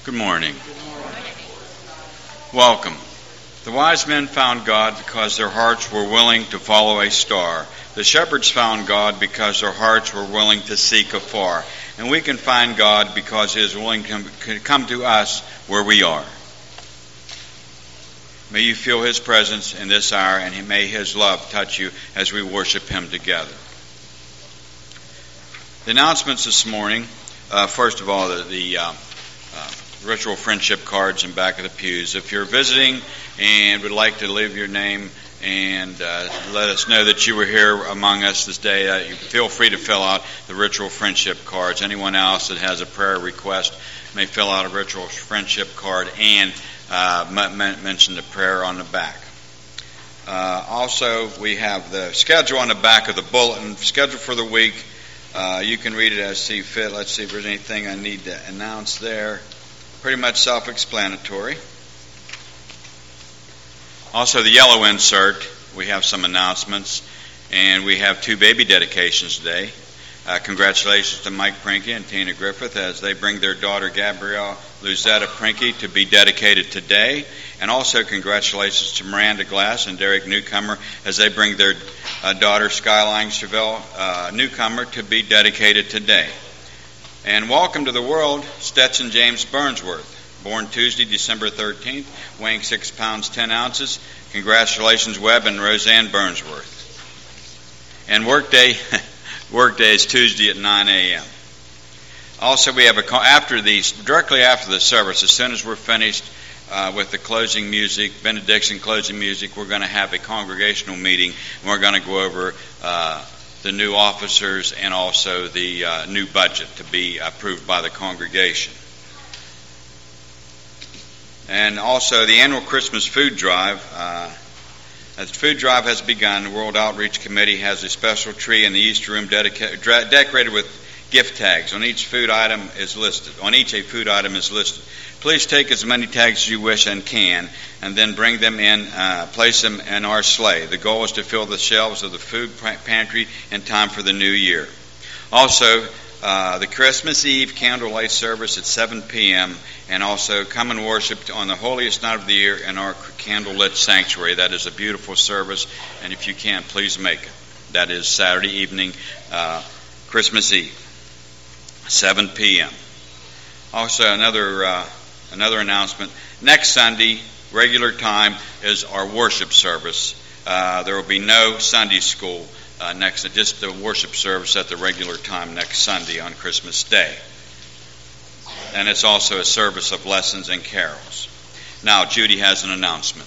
Good morning. Welcome. The wise men found God because their hearts were willing to follow a star. The shepherds found God because their hearts were willing to seek afar. And we can find God because He is willing to come to us where we are. May you feel His presence in this hour, and may His love touch you as we worship Him together. The announcements this morning, first of all, the ritual friendship cards in back of the pews. If you're visiting and would like to leave your name and let us know that you were here among us this day, you feel free to fill out the ritual friendship cards. Anyone else that has a prayer request may fill out a ritual friendship card and mention the prayer on the back. Also, we have the schedule on the back of the bulletin, schedule for the week. You can read it as see fit. Let's see if there's anything I need to announce there. Pretty much self-explanatory. Also, the yellow insert, we have some announcements, and we have 2 baby dedications today. Congratulations to Mike Prinky and Tina Griffith as they bring their daughter Gabrielle Luzetta Prinky to be dedicated today. And also congratulations to Miranda Glass and Derek Newcomer as they bring their daughter Skyline Chevelle Newcomer to be dedicated today. And welcome to the world, Stetson James Burnsworth, born Tuesday, December 13th, weighing 6 pounds 10 ounces. Congratulations, Webb and Roseanne Burnsworth. And workday is Tuesday at 9 a.m. Also, we have directly after the service, as soon as we're finished with the closing music, benediction closing music, we're going to have a congregational meeting, and we're going to go over the new officers and also the new budget to be approved by the congregation. And also the annual Christmas food drive. As the food drive has begun, the World Outreach Committee has a special tree in the East Room decorated with gift tags. On each a food item is listed. Please take as many tags as you wish and can, and then bring them in, place them in our sleigh. The goal is to fill the shelves of the food pantry in time for the new year. Also, the Christmas Eve candlelight service at 7 p.m. and also come and worship on the holiest night of the year in our candlelit sanctuary. That is a beautiful service, and if you can, please make it. That is Saturday evening, Christmas Eve, 7 p.m. Also, another announcement. Next Sunday, regular time, is our worship service. There will be no Sunday school just the worship service at the regular time next Sunday on Christmas Day. And it's also a service of lessons and carols. Now, Judy has an announcement.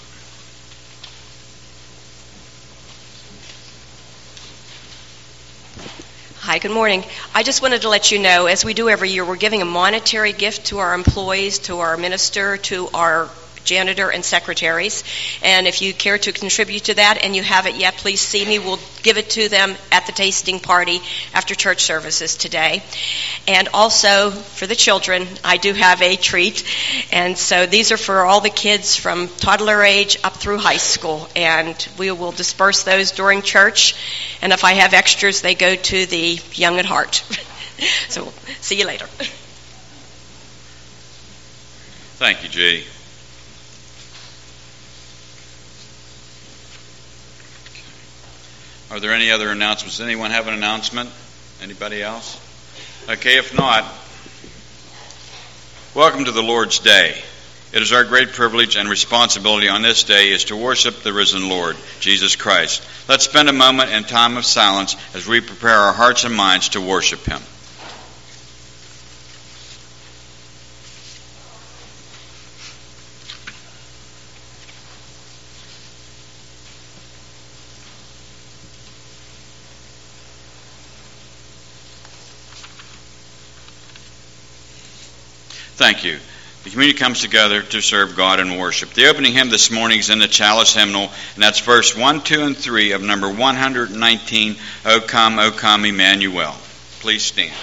Hi, good morning. I just wanted to let you know, as we do every year, we're giving a monetary gift to our employees, to our minister, to our janitor and secretaries. And if you care to contribute to that and you haven't yet, please see me. We'll give it to them at the tasting party after church services today. And also for the children, I do have a treat. And so these are for all the kids from toddler age up through high school. And we will disperse those during church. And if I have extras, they go to the Young at Heart. So see you later. Thank you, Judy. Are there any other announcements? Does anyone have an announcement? Anybody else? Okay, if not, welcome to the Lord's Day. It is our great privilege and responsibility on this day is to worship the risen Lord, Jesus Christ. Let's spend a moment in time of silence as we prepare our hearts and minds to worship Him. Thank you. The community comes together to serve God and worship. The opening hymn this morning is in the Chalice Hymnal, and that's verse 1, 2, and 3 of number 119, O Come, Emmanuel. Please stand.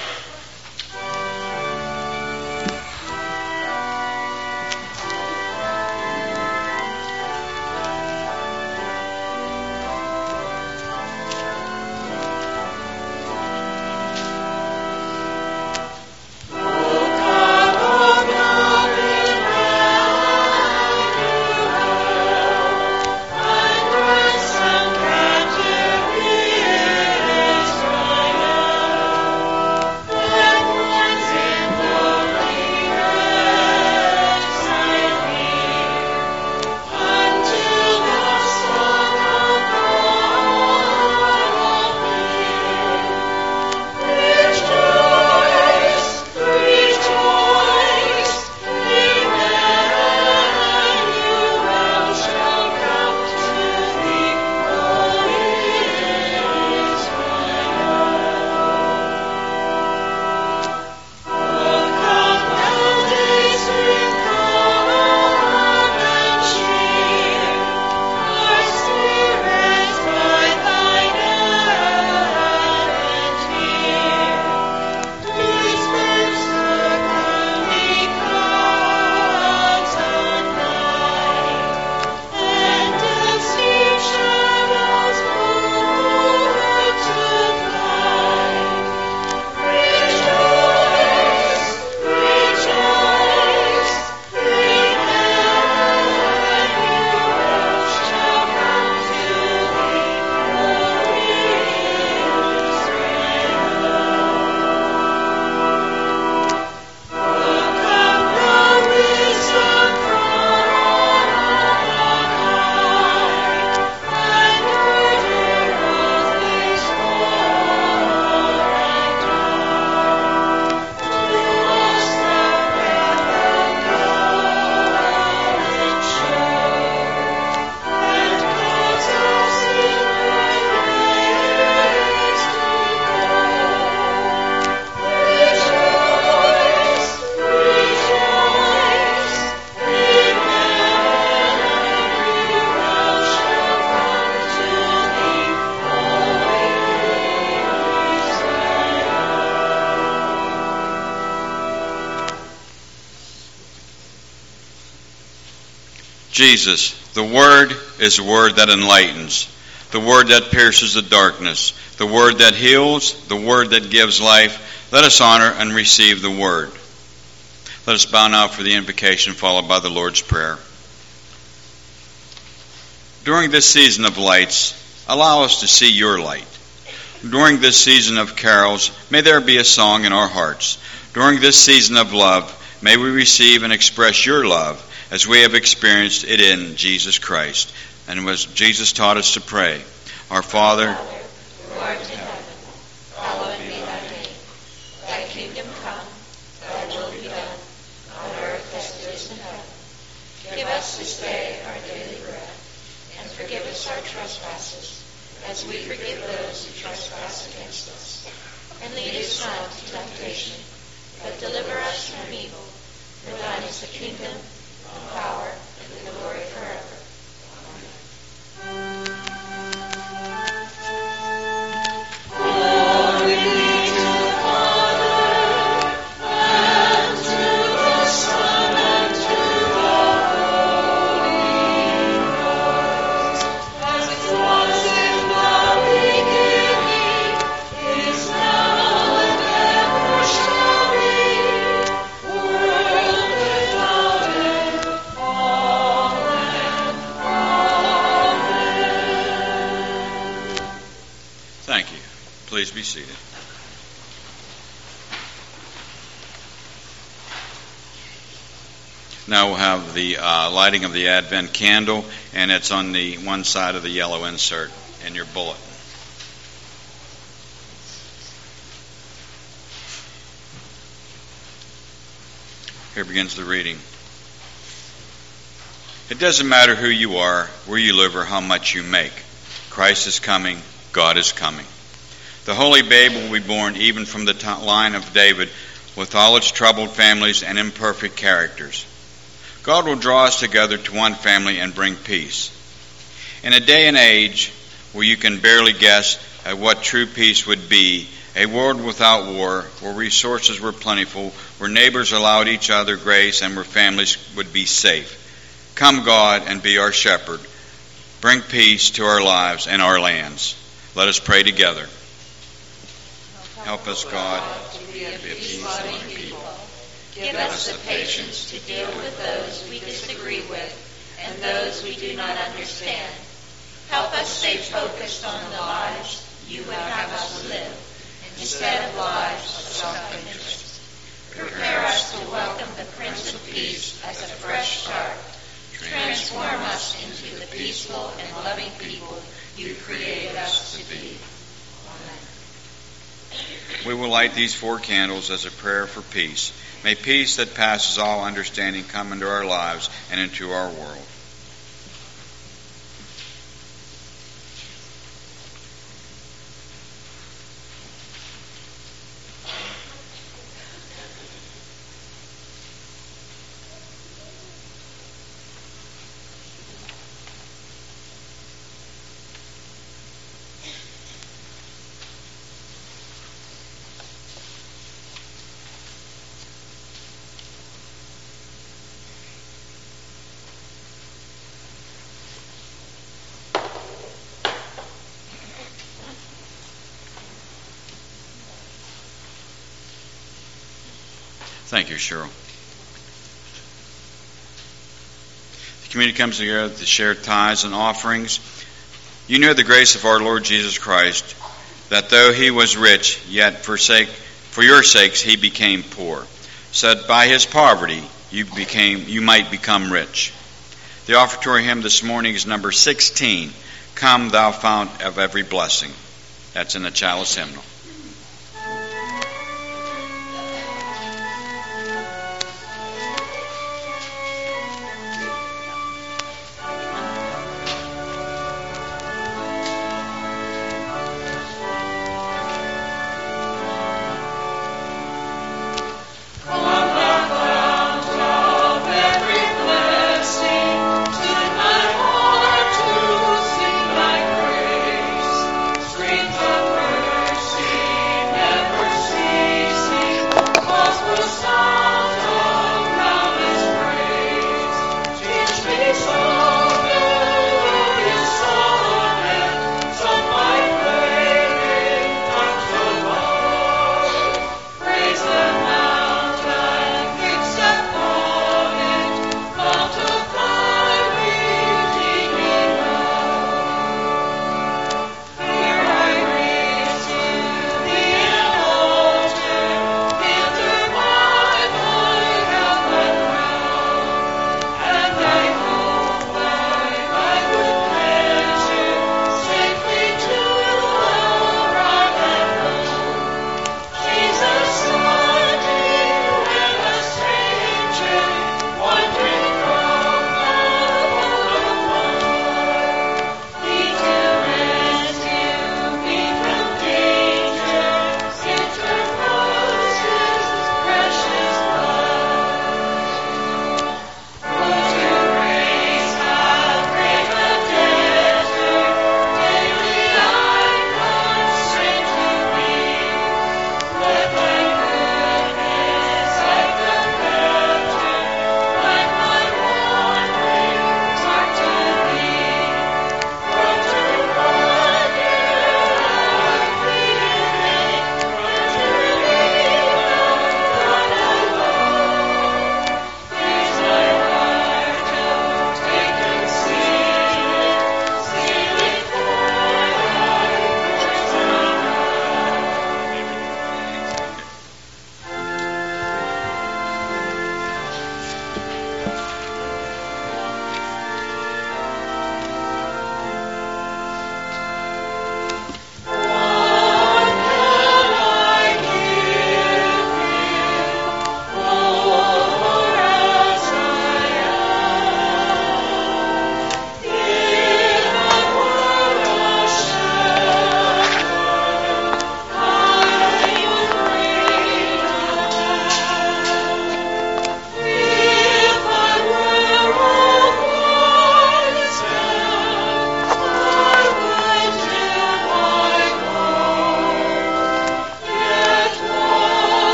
Jesus, the Word is a word that enlightens, the word that pierces the darkness, the word that heals, the word that gives life. Let us honor and receive the Word. Let us bow now for the invocation, followed by the Lord's Prayer. During this season of lights, allow us to see your light. During this season of carols, may there be a song in our hearts. During this season of love, may we receive and express your love as we have experienced it in Jesus Christ. And as Jesus taught us to pray, Our Father, who art in heaven, hallowed be thy name. Thy kingdom come, thy will be done, on earth as it is in heaven. Give us this day our daily bread, and forgive us our trespasses, as we forgive those who trespass against us. And lead us not into temptation, but deliver us from evil. For thine is the kingdom, the power, and the glory forever. Amen. Please be seated. Now we'll have the lighting of the Advent candle, and it's on the one side of the yellow insert in your bulletin. Here begins the reading. It doesn't matter who you are, where you live, or how much you make. Christ is coming. God is coming. The holy babe will be born even from the line of David, with all its troubled families and imperfect characters. God will draw us together to one family and bring peace. In a day and age where you can barely guess at what true peace would be, a world without war, where resources were plentiful, where neighbors allowed each other grace, and where families would be safe. Come, God, and be our shepherd. Bring peace to our lives and our lands. Let us pray together. Help us, God, to be a peace-loving people. Give us the patience to deal with those we disagree with and those we do not understand. Help us stay focused on the lives you would have us live, instead of lives of self-interest. Prepare us to welcome the Prince of Peace as a fresh start. Transform us into the peaceful and loving people you created us to be. We will light these 4 candles as a prayer for peace. May peace that passes all understanding come into our lives and into our world. Thank you, Cheryl. The community comes together to share tithes and offerings. You know the grace of our Lord Jesus Christ, that though he was rich, yet for your sakes he became poor, so that by his poverty you might become rich. The offertory hymn this morning is number 16, Come Thou Fount of Every Blessing. That's in the Chalice Hymnal. Streams of mercy.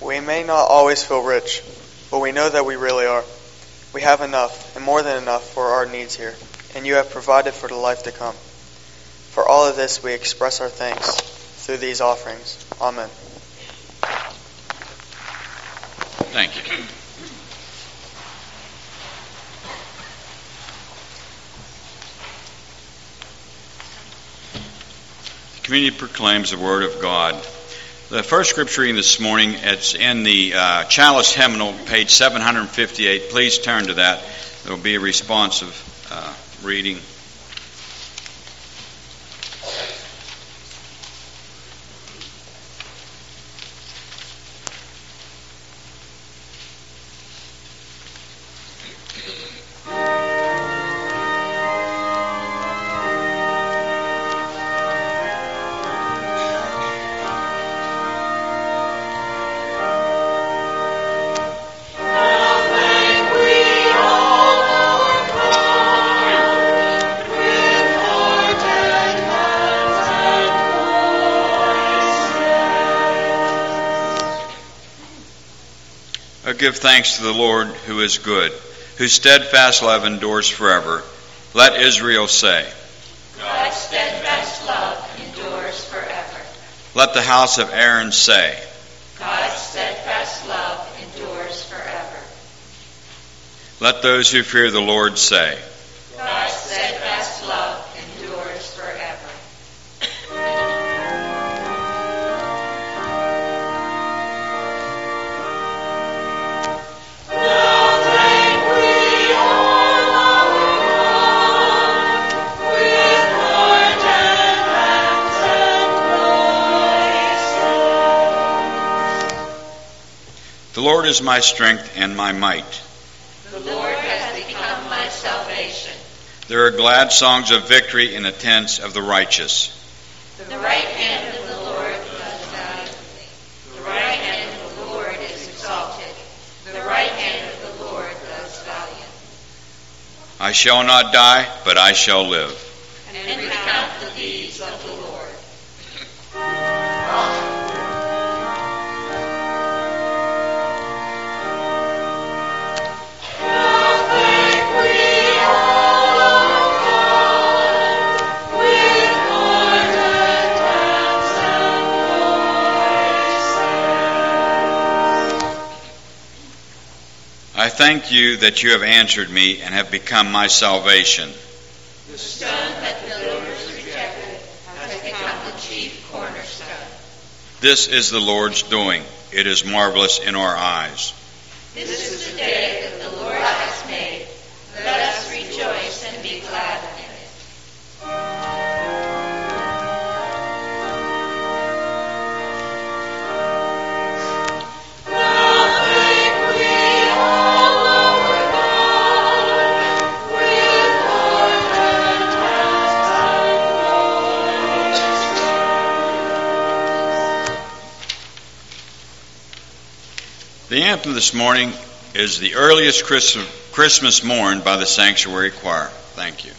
We may not always feel rich, but we know that we really are. We have enough, and more than enough, for our needs here, and you have provided for the life to come. For all of this we express our thanks through these offerings. Amen. Thank you. The community proclaims the Word of God. The first scripture reading this morning, it's in the Chalice Hymnal, page 758. Please turn to that. There will be a responsive reading. Give thanks to the Lord who is good, whose steadfast love endures forever. Let Israel say, God's steadfast love endures forever. Let the house of Aaron say, God's steadfast love endures forever. Let those who fear the Lord say, God's steadfast love endures forever. The Lord is my strength and my might. The Lord has become my salvation. There are glad songs of victory in the tents of the righteous. The right hand of the Lord does valiantly. The right hand of the Lord is exalted. The right hand of the Lord does valiant. I shall not die, but I shall live. And recount the deeds of the Lord. I thank you that you have answered me and have become my salvation. The stone that the builders rejected has become the chief cornerstone. This is the Lord's doing. It is marvelous in our eyes. This is the day that the Lord has made. Let us rejoice and be glad in it. The anthem this morning is the earliest Christmas morn by the Sanctuary Choir. Thank you.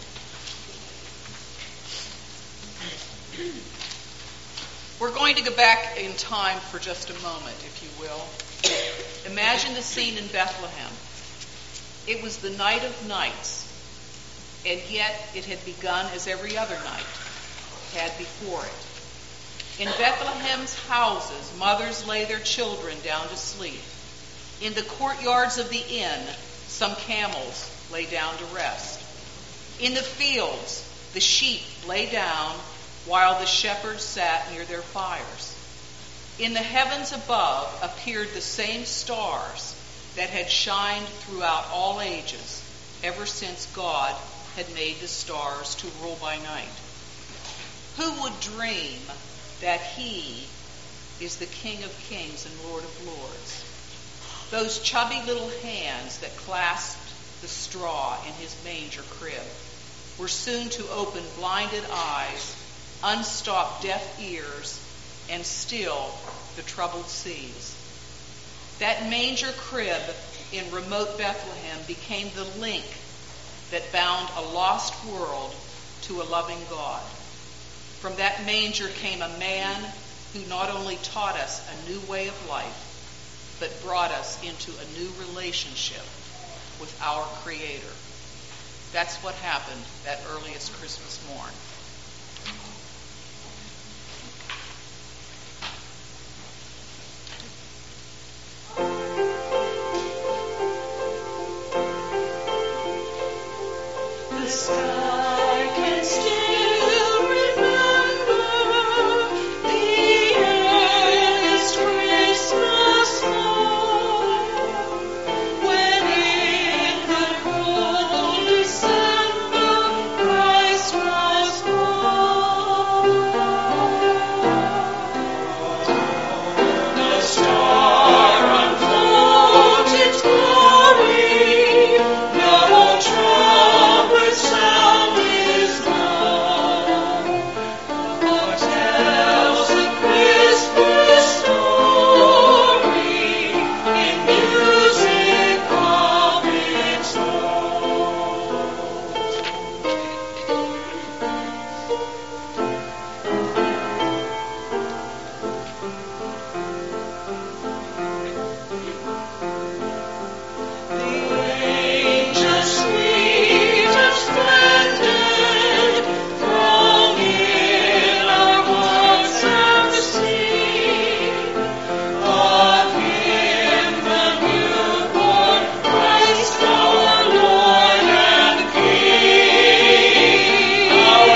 We're going to go back in time for just a moment, if you will. Imagine the scene in Bethlehem. It was the night of nights, and yet it had begun as every other night had before it. In Bethlehem's houses, mothers lay their children down to sleep. In the courtyards of the inn, some camels lay down to rest. In the fields, the sheep lay down while the shepherds sat near their fires. In the heavens above appeared the same stars that had shined throughout all ages, ever since God had made the stars to rule by night. Who would dream that he is the King of Kings and Lord of Lords? Those chubby little hands that clasped the straw in his manger crib were soon to open blinded eyes, unstop deaf ears, and still the troubled seas. That manger crib in remote Bethlehem became the link that bound a lost world to a loving God. From that manger came a man who not only taught us a new way of life, but brought us into a new relationship with our Creator. That's what happened that earliest Christmas morn. The sky can still remember the earliest Christmas morn, when in the cold December Christ was born. The star unfolds its glory, no trumpet sound is known, but tells the Christmas story in music of its own. The angels sweet and splendid throng in our hearts and sing of Him, the newborn Christ, our Lord and King,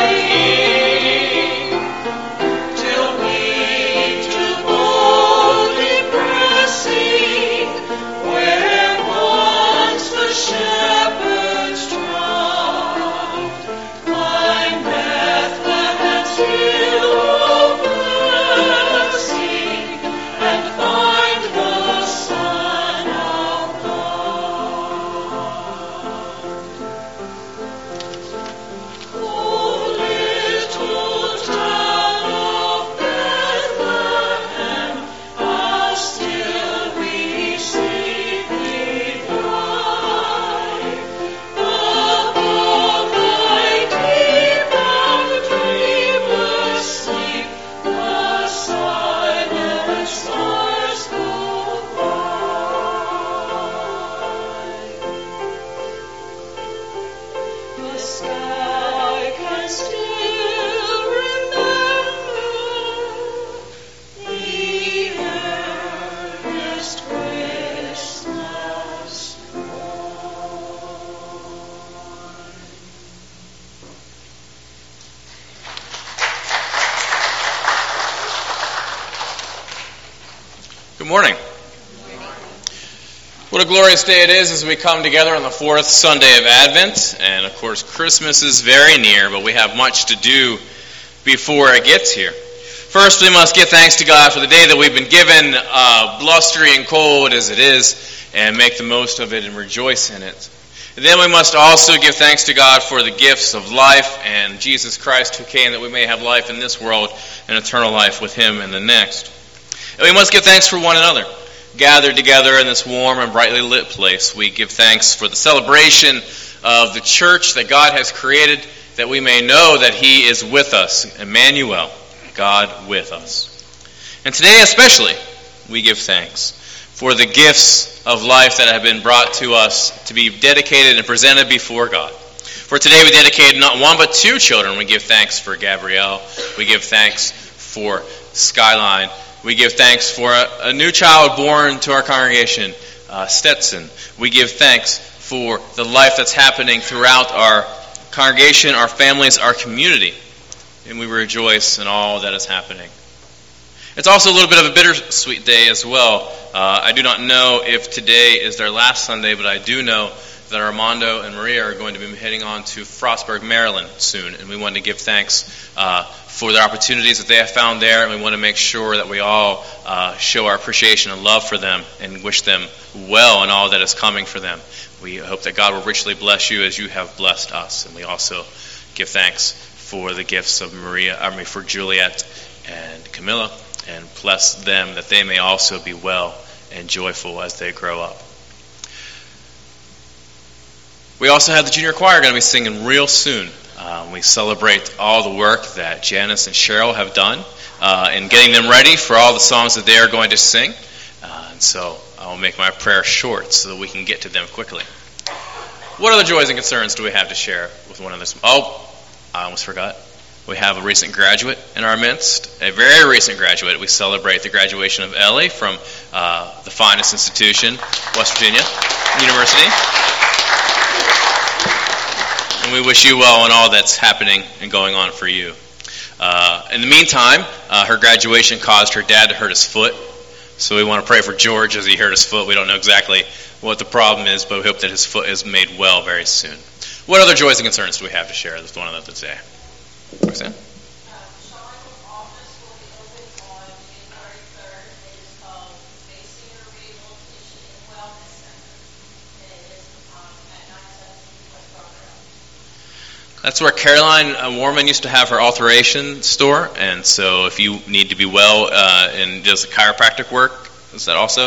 till we to boldly pressing where once the shepherds trod, climb Bethlehem's hill of blessing, and find the Son of God. Oh, little town of Bethlehem, how still we see thee lie, above thy deep and dreamless sleep, the silent stars go by. The sky can still remember the earliest Christmas Good morning. What a glorious day it is as we come together on the fourth Sunday of Advent. And of course, Christmas is very near, but we have much to do before it gets here. First, we must give thanks to God for the day that we've been given, blustery and cold as it is, and make the most of it and rejoice in it. And then we must also give thanks to God for the gifts of life and Jesus Christ who came that we may have life in this world and eternal life with Him in the next. And we must give thanks for one another. Gathered together in this warm and brightly lit place, we give thanks for the celebration of the church that God has created, that we may know that He is with us, Emmanuel, God with us. And today especially, we give thanks for the gifts of life that have been brought to us to be dedicated and presented before God. For today we dedicated not one but two children. We give thanks for Gabrielle. We give thanks for Skyline. We give thanks for a new child born to our congregation, Stetson. We give thanks for the life that's happening throughout our congregation, our families, our community. And we rejoice in all that is happening. It's also a little bit of a bittersweet day as well. I do not know if today is their last Sunday, but I do know that Armando and Maria are going to be heading on to Frostburg, Maryland soon. And we want to give thanks for the opportunities that they have found there. And we want to make sure that we all show our appreciation and love for them and wish them well in all that is coming for them. We hope that God will richly bless you as you have blessed us. And we also give thanks for the gifts of for Juliet and Camilla, and bless them that they may also be well and joyful as they grow up. We also have the junior choir going to be singing real soon. We celebrate all the work that Janice and Cheryl have done in getting them ready for all the songs that they are going to sing. And so I'll make my prayer short so that we can get to them quickly. What other joys and concerns do we have to share with one another? Oh, I almost forgot. We have a recent graduate in our midst, a very recent graduate. We celebrate the graduation of Ellie from the finest institution, West Virginia University. And we wish you well in all that's happening and going on for you. In the meantime, her graduation caused her dad to hurt his foot. So we want to pray for George as he hurt his foot. We don't know exactly what the problem is, but we hope that his foot is made well very soon. What other joys and concerns do we have to share with one another today? Roxanne? Shaw's office will be open on January 3rd. It is called Basinger Rehabilitation and Wellness Center. And it is at 917 West Broadway. That's where Caroline Warman used to have her alteration store. And so if you need to be well and does chiropractic work, is that also?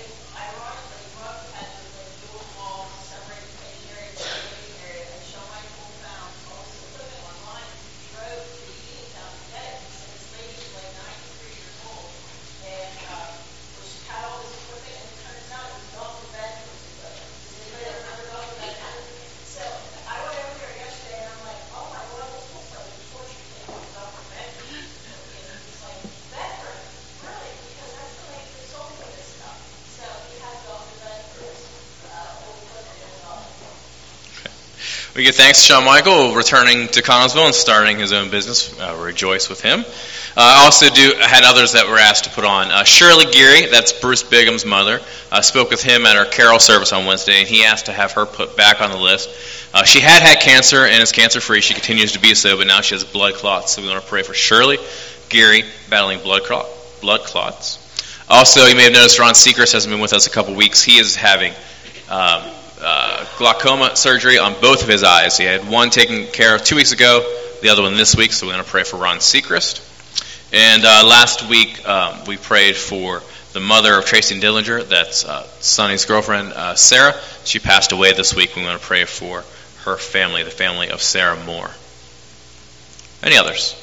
We give thanks to Shawn Michael returning to Collinsville and starting his own business. Rejoice with him. Also had others that were asked to put on. Shirley Geary, that's Bruce Bigham's mother, spoke with him at our carol service on Wednesday, and he asked to have her put back on the list. She had cancer and is cancer-free. She continues to be so, but now she has blood clots. So we want to pray for Shirley Geary battling blood clots. Also, you may have noticed Ron Seacrest hasn't been with us a couple weeks. He is having glaucoma surgery on both of his eyes. He had one taken care of 2 weeks ago, the other one this week, so we're going to pray for Ron Seacrest. And last week we prayed for the mother of Tracy Dillinger, that's Sonny's girlfriend, Sarah. She passed away this week. We want to pray for her family, the family of Sarah Moore. Any others?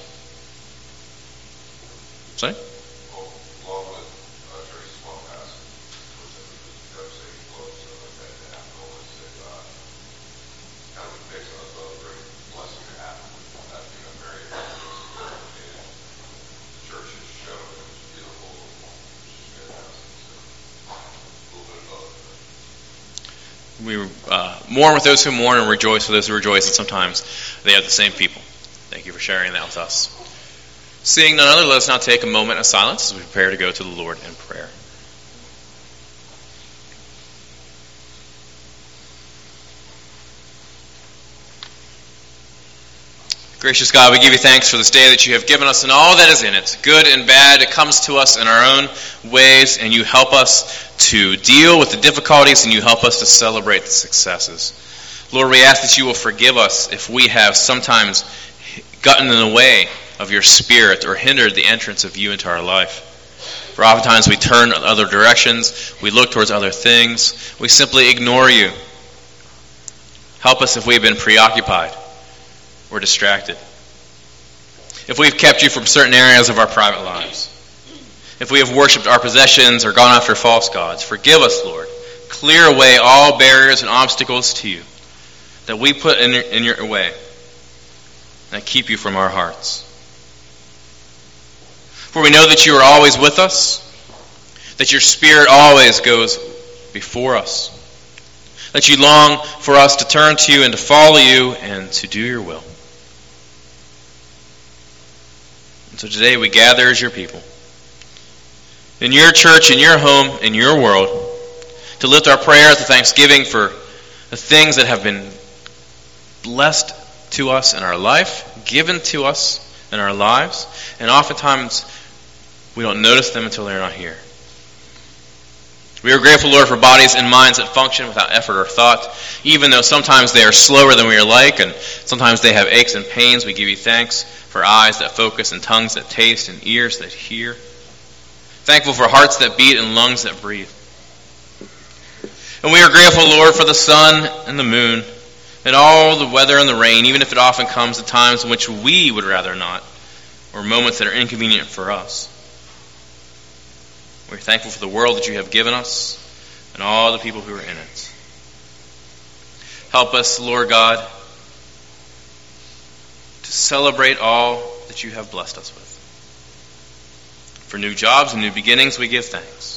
Sorry? We mourn with those who mourn and rejoice with those who rejoice, and sometimes they are the same people. Thank you for sharing that with us. Seeing none other, let us now take a moment of silence as we prepare to go to the Lord in prayer. Gracious God, we give you thanks for this day that you have given us and all that is in it, good and bad. It comes to us in our own ways, and you help us to deal with the difficulties, and you help us to celebrate the successes. Lord, we ask that you will forgive us if we have sometimes gotten in the way of your Spirit or hindered the entrance of you into our life. For oftentimes we turn in other directions, we look towards other things, we simply ignore you. Help us if we've been preoccupied or distracted. If we've kept you from certain areas of our private lives. If we have worshipped our possessions or gone after false gods, forgive us, Lord. Clear away all barriers and obstacles to you that we put in your way and keep you from our hearts. For we know that you are always with us, that your Spirit always goes before us, that you long for us to turn to you and to follow you and to do your will. And so today we gather as your people, in your church, in your home, in your world, to lift our prayers of thanksgiving for the things that have been blessed to us in our life, given to us in our lives, and oftentimes we don't notice them until they're not here. We are grateful, Lord, for bodies and minds that function without effort or thought, even though sometimes they are slower than we are like, and sometimes they have aches and pains. We give you thanks for eyes that focus and tongues that taste and ears that hear. Thankful for hearts that beat and lungs that breathe. And we are grateful, Lord, for the sun and the moon and all the weather and the rain, even if it often comes at times in which we would rather not, or moments that are inconvenient for us. We're thankful for the world that you have given us and all the people who are in it. Help us, Lord God, to celebrate all that you have blessed us with. For new jobs and new beginnings, we give thanks.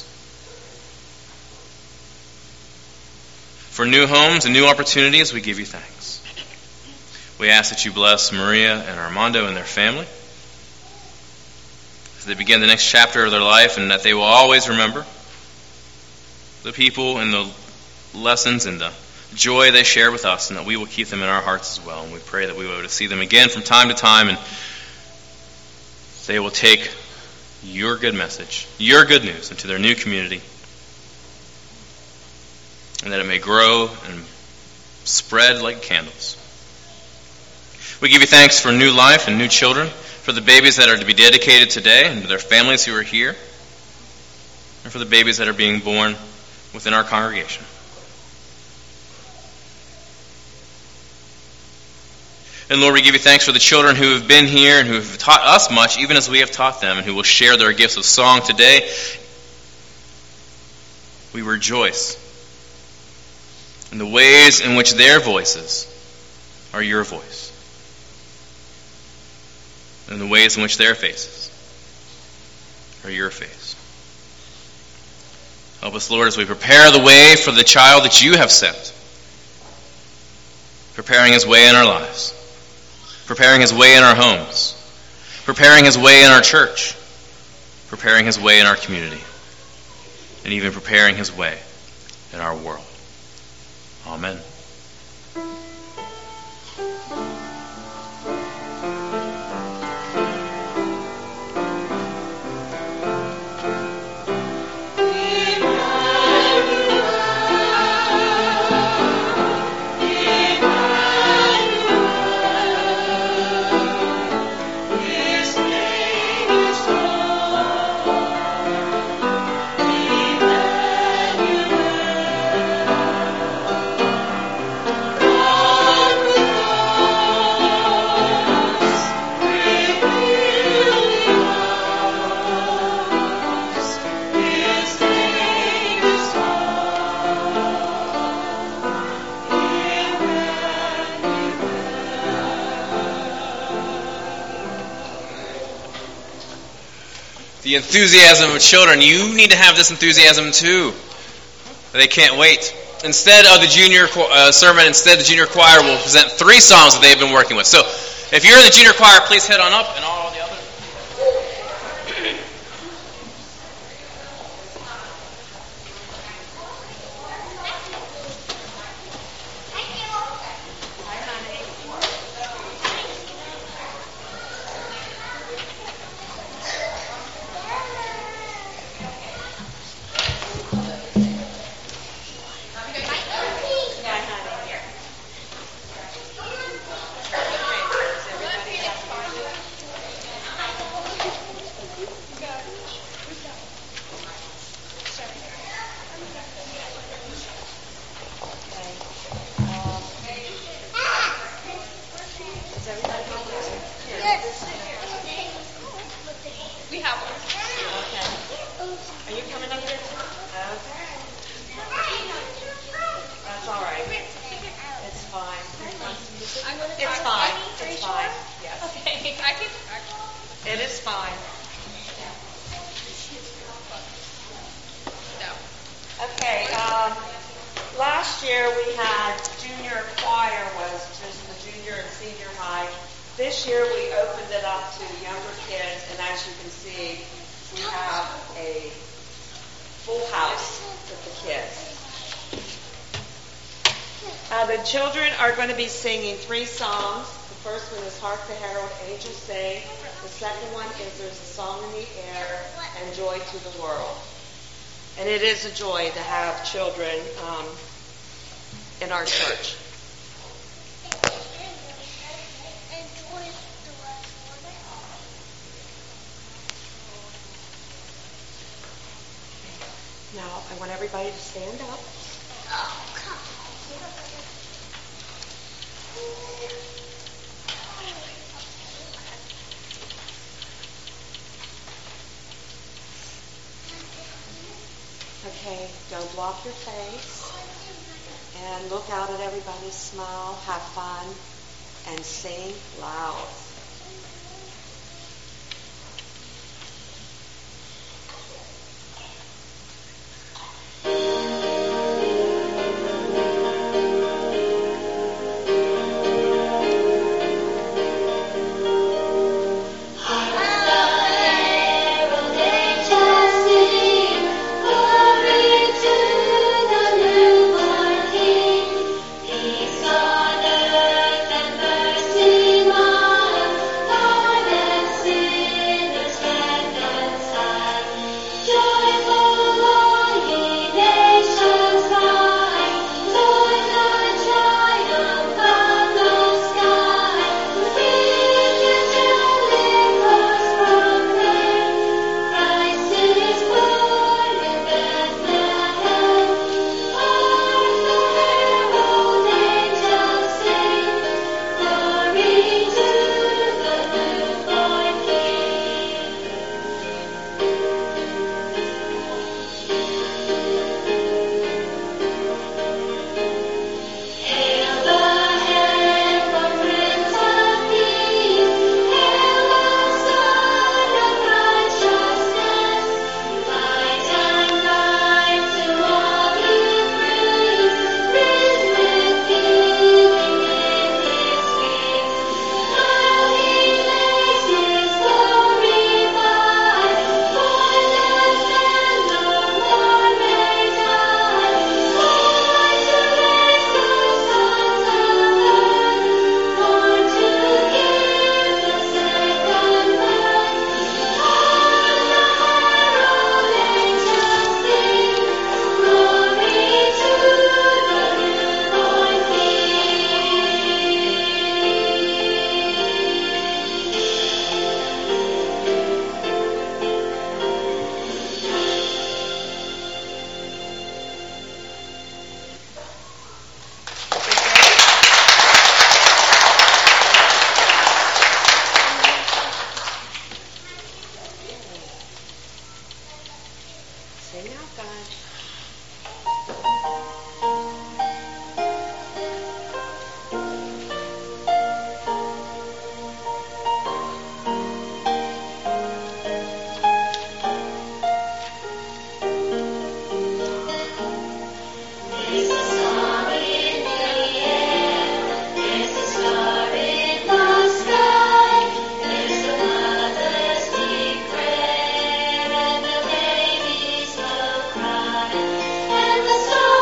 For new homes and new opportunities, we give you thanks. We ask that you bless Maria and Armando and their family as they begin the next chapter of their life, and that they will always remember the people and the lessons and the joy they share with us, and that we will keep them in our hearts as well. And we pray that we will be able to see them again from time to time, and they will take your good message, your good news, into their new community, and that it may grow and spread like candles. We give you thanks for new life and new children, for the babies that are to be dedicated today, and for their families who are here, and for the babies that are being born within our congregation. And Lord, we give you thanks for the children who have been here and who have taught us much, even as we have taught them, and who will share their gifts of song today. We rejoice in the ways in which their voices are your voice, and the ways in which their faces are your face. Help us, Lord, as we prepare the way for the child that you have sent, preparing his way in our lives, preparing his way in our homes, preparing his way in our church, preparing his way in our community, and even preparing his way in our world. Amen. The enthusiasm of children, you need to have this enthusiasm too. They can't wait. Instead of the junior sermon, the junior choir will present 3 songs that they've been working with. So if you're in the junior choir, please head on up, and all the others. Last year we had junior choir, was just the junior and senior high. This year we opened it up to younger kids, and as you can see, we have a full house with the kids. The children are going to be singing 3 songs. The first one is Hark the Herald Angels Sing. The second one is There's a Song in the Air, and Joy to the World. And it is a joy to have children in our church. Now, I want everybody to stand up. Oh, come on. Okay, don't block your face. And look out at everybody, smile, have fun, and sing loud. And the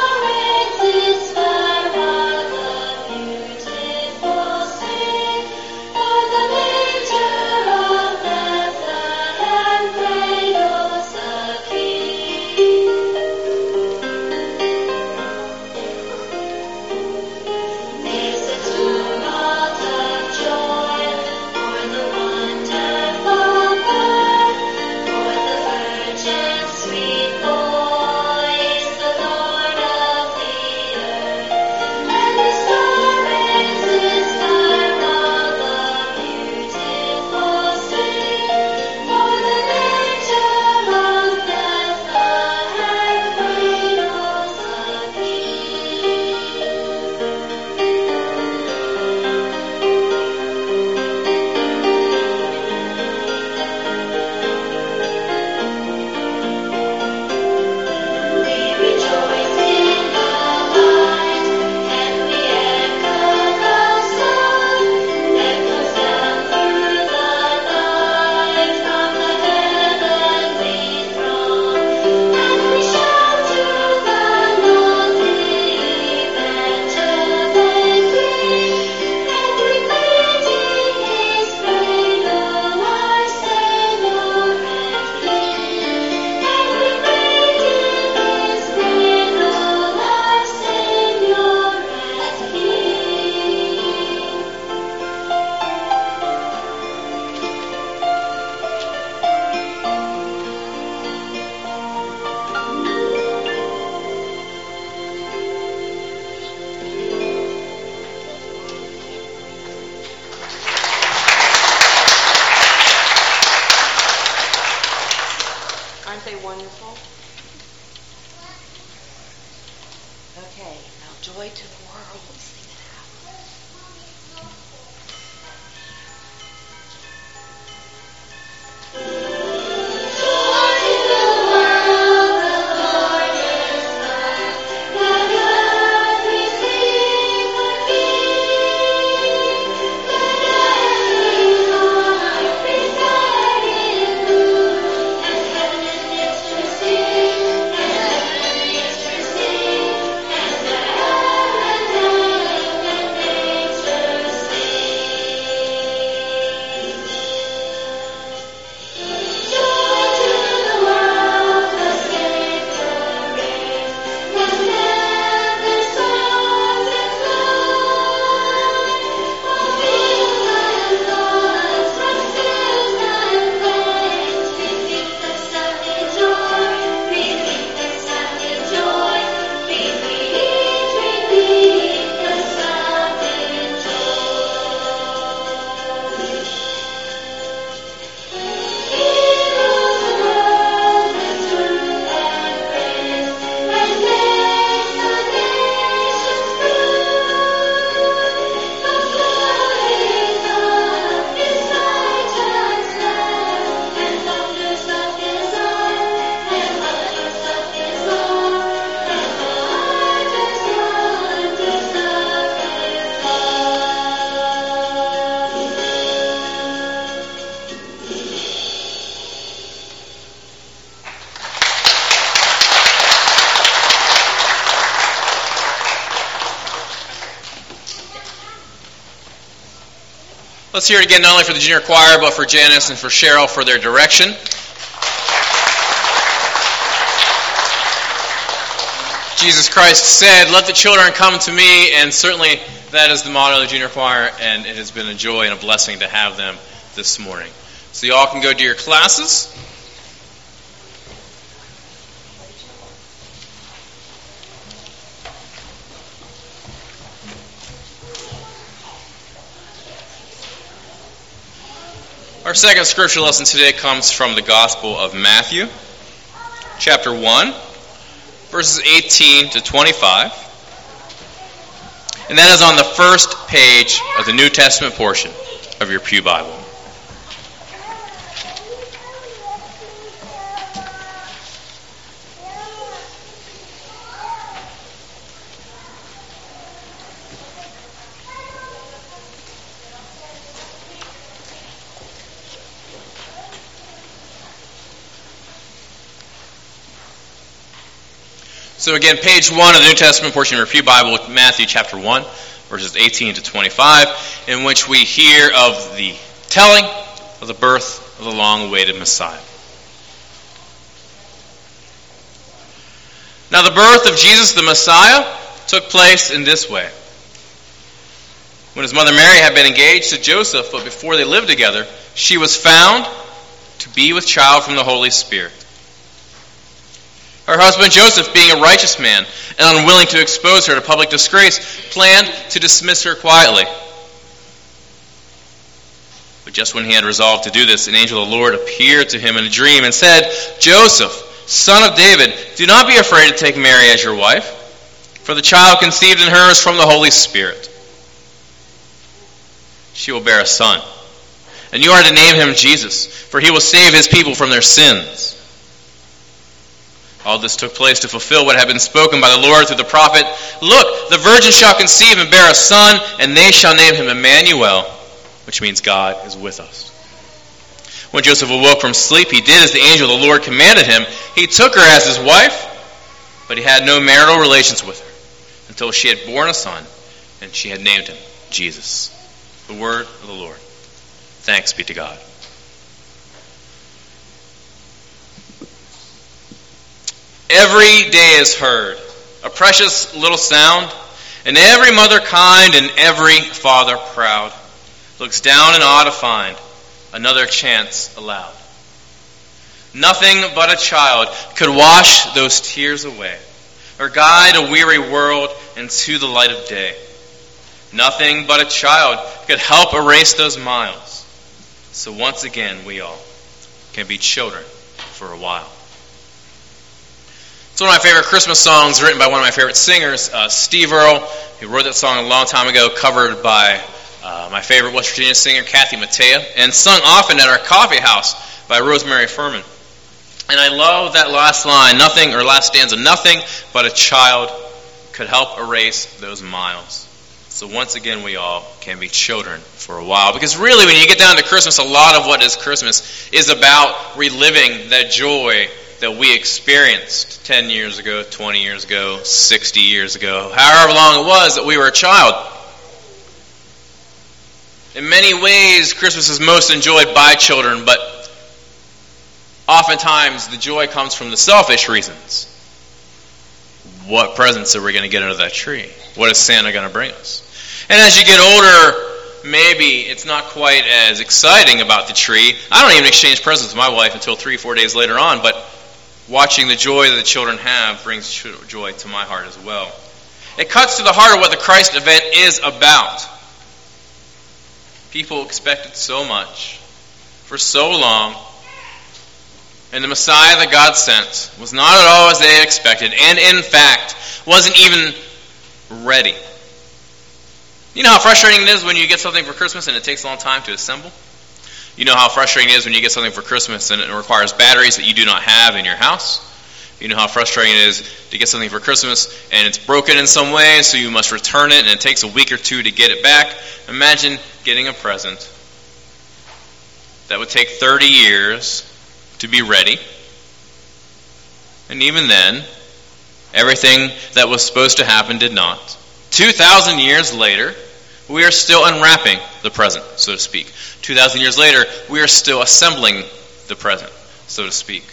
Okay, now joy to the world. Sing it out. Let's hear it again, not only for the junior choir, but for Janice and for Cheryl for their direction. Jesus Christ said, "Let the children come to me," and certainly that is the motto of the junior choir, and it has been a joy and a blessing to have them this morning. So you all can go to your classes. Our second scripture lesson today comes from the Gospel of Matthew, chapter 1, verses 18 to 25. And that is on the first page of the New Testament portion of your Pew Bible. So again, page 1 of the New Testament portion of your Pew Bible, Matthew chapter 1, verses 18 to 25, in which we hear of the telling of the birth of the long-awaited Messiah. Now the birth of Jesus the Messiah took place in this way. When his mother Mary had been engaged to Joseph, but before they lived together, she was found to be with child from the Holy Spirit. Her husband Joseph, being a righteous man and unwilling to expose her to public disgrace, planned to dismiss her quietly. But just when he had resolved to do this, an angel of the Lord appeared to him in a dream and said, "Joseph, son of David, do not be afraid to take Mary as your wife, for the child conceived in her is from the Holy Spirit. She will bear a son, and you are to name him Jesus, for he will save his people from their sins." All this took place to fulfill what had been spoken by the Lord through the prophet. "Look, the virgin shall conceive and bear a son, and they shall name him Emmanuel," which means God is with us. When Joseph awoke from sleep, he did as the angel of the Lord commanded him. He took her as his wife, but he had no marital relations with her until she had borne a son, and she had named him Jesus. The word of the Lord. Thanks be to God. Every day is heard a precious little sound, and every mother kind and every father proud looks down in awe to find another chance allowed. Nothing but a child could wash those tears away, or guide a weary world into the light of day. Nothing but a child could help erase those miles. So once again, we all can be children for a while. It's one of my favorite Christmas songs, written by one of my favorite singers, Steve Earle, who wrote that song a long time ago, covered by my favorite West Virginia singer, Kathy Mattea, and sung often at our coffee house by Rosemary Furman. And I love that last line, last stanza, nothing but a child could help erase those miles. So once again, we all can be children for a while. Because really, when you get down to Christmas, a lot of what is Christmas is about reliving that joy that we experienced 10 years ago, 20 years ago, 60 years ago, however long it was that we were a child. In many ways, Christmas is most enjoyed by children, but oftentimes the joy comes from the selfish reasons. What presents are we going to get under that tree? What is Santa going to bring us? And as you get older, maybe it's not quite as exciting about the tree. I don't even exchange presents with my wife until 3-4 days later on, but watching the joy that the children have brings joy to my heart as well. It cuts to the heart of what the Christ event is about. People expected so much for so long, and the Messiah that God sent was not at all as they had expected, and in fact wasn't even ready. You know how frustrating it is when you get something for Christmas and it takes a long time to assemble? You know how frustrating it is when you get something for Christmas and it requires batteries that you do not have in your house. You know how frustrating it is to get something for Christmas and it's broken in some way, so you must return it and it takes a week or two to get it back. Imagine getting a present that would take 30 years to be ready. And even then, everything that was supposed to happen did not. 2,000 years later, we are still unwrapping the present, so to speak. 2,000 years later, we are still assembling the present, so to speak.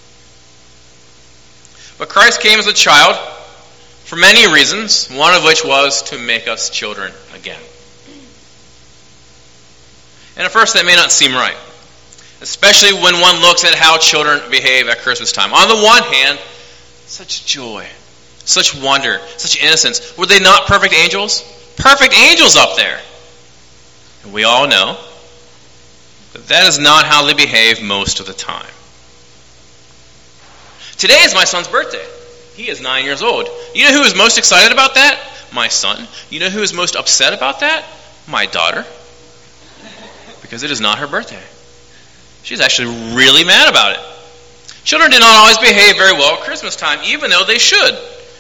But Christ came as a child for many reasons, one of which was to make us children again. And at first that may not seem right, especially when one looks at how children behave at Christmas time. On the one hand, such joy, such wonder, such innocence. Were they not perfect angels? Perfect angels up there. And we all know that that is not how they behave most of the time. Today is my son's birthday. He is 9 years old. You know who is most excited about that? My son. You know who is most upset about that? My daughter. Because it is not her birthday. She's actually really mad about it. Children do not always behave very well at Christmas time, even though they should.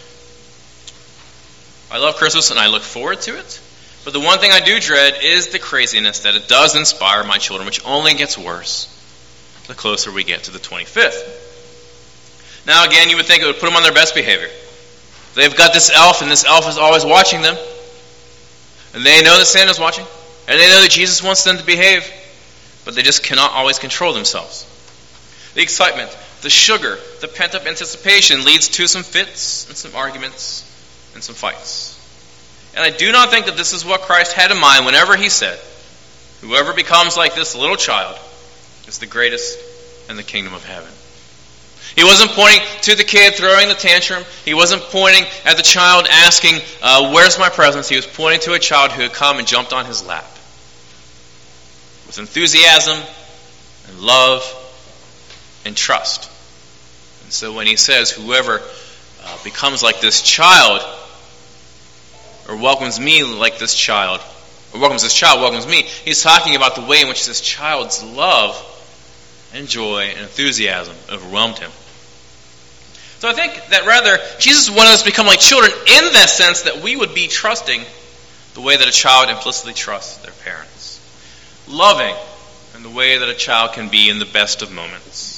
I love Christmas and I look forward to it. But the one thing I do dread is the craziness that it does inspire my children, which only gets worse the closer we get to the 25th. Now again, you would think it would put them on their best behavior. They've got this elf, and this elf is always watching them. And they know that Santa's watching. And they know that Jesus wants them to behave. But they just cannot always control themselves. The excitement, the sugar, the pent-up anticipation leads to some fits and some arguments and some fights. And I do not think that this is what Christ had in mind whenever he said, "Whoever becomes like this little child is the greatest in the kingdom of heaven." He wasn't pointing to the kid throwing the tantrum. He wasn't pointing at the child asking, "Where's my presents?" He was pointing to a child who had come and jumped on his lap with enthusiasm and love and trust. And so when he says, "Whoever becomes like this child," or welcomes me like this child, or welcomes this child, welcomes me, he's talking about the way in which this child's love and joy and enthusiasm overwhelmed him. So I think that rather, Jesus wanted us to become like children in that sense that we would be trusting the way that a child implicitly trusts their parents. Loving in the way that a child can be in the best of moments.